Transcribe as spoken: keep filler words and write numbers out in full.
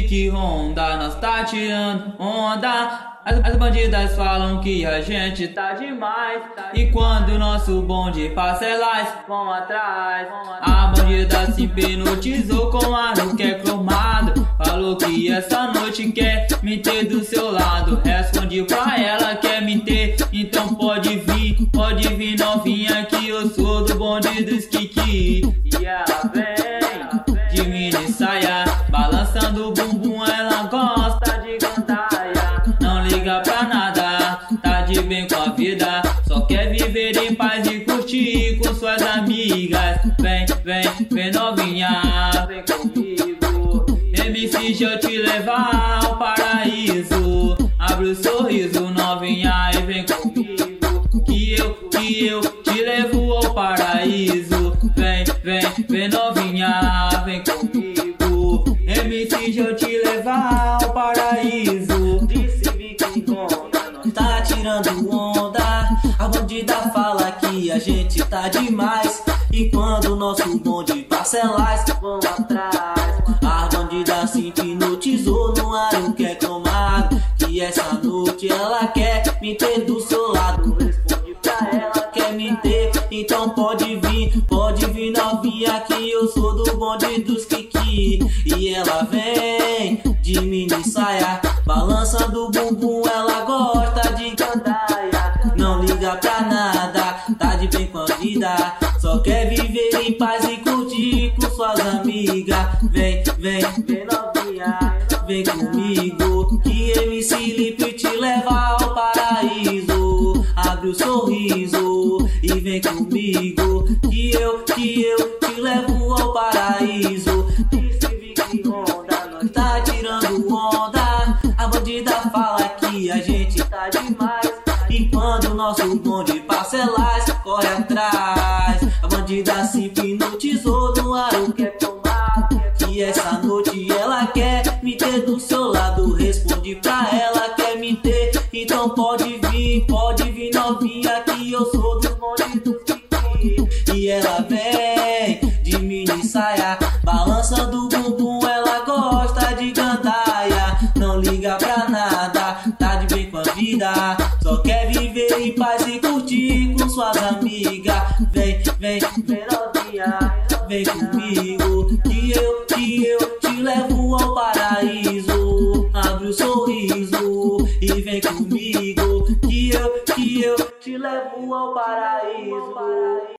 Civic Honda, nós tá tirando onda. As, as bandidas falam que a gente tá demais, e quando o nosso bonde passa elas vão atrás. A bandida se hipnotizou com aro que é cromado, falou que essa noite quer me ter do seu lado. Respondi pra ela, quer me ter, então pode vir, pode vir novinha, que eu sou do bonde dos Kiki. E ela vem de mini saia, balançando o bumbum, ela gosta de gandaia. Não liga pra nada, tá de bem com a vida, só quer viver em paz e curtir com suas amigas. Vem, vem, vem novinha, vem comigo, M C, deixa eu te levar ao paraíso. Abre o sorriso novinha e vem comigo, que eu, que eu te levo ao paraíso. Vem, vem, vem novinha, vem comigo, M C, deixa eu te levar ao paraíso. De Civic Honda, nós tá tirando onda. A bandida fala que a gente tá demais, e quando o nosso bonde passa elas vão atrás. A bandida se hipnotizou no aro que é cromado, que essa noite ela quer me ter do seu lado. Responde pra ela, quer me ter, então pode vir, pode vir novinha, que eu sou do bonde dos Kiki. E ela vem de mini saia, balançando o bumbum, ela gosta de gandaia. Não liga pra nada, tá de bem com a vida, só quer viver em paz e curtir com suas amigas. Vem, vem, vem novinha, vem comigo, que M C Lipe te leva ao paraíso. Abre o sorriso e vem comigo, que eu, que eu te levo ao paraíso. De Civic Honda, nós tá tirando onda. A bandida fala que a gente tá demais, e quando o nosso bonde passa elas corre atrás. A bandida se hipnotizou no aro que é tomado, que essa noite ela quer me ter do seu lado. Responde pra ela, quer me ter, então pode vir, pode vir novinha, que eu sou do bonde do Kiki. E ela vem de mini saia, balançando o bumbum, ela gosta de gandaia. Não liga pra nada, tá de bem com a vida, só quer viver em paz e curtir com suas amigas. Vem, vem, vem novinha, vem comigo, que eu, que eu te levo ao paraíso. Abre o sorriso e vem comigo, que eu, que eu te levo ao paraíso.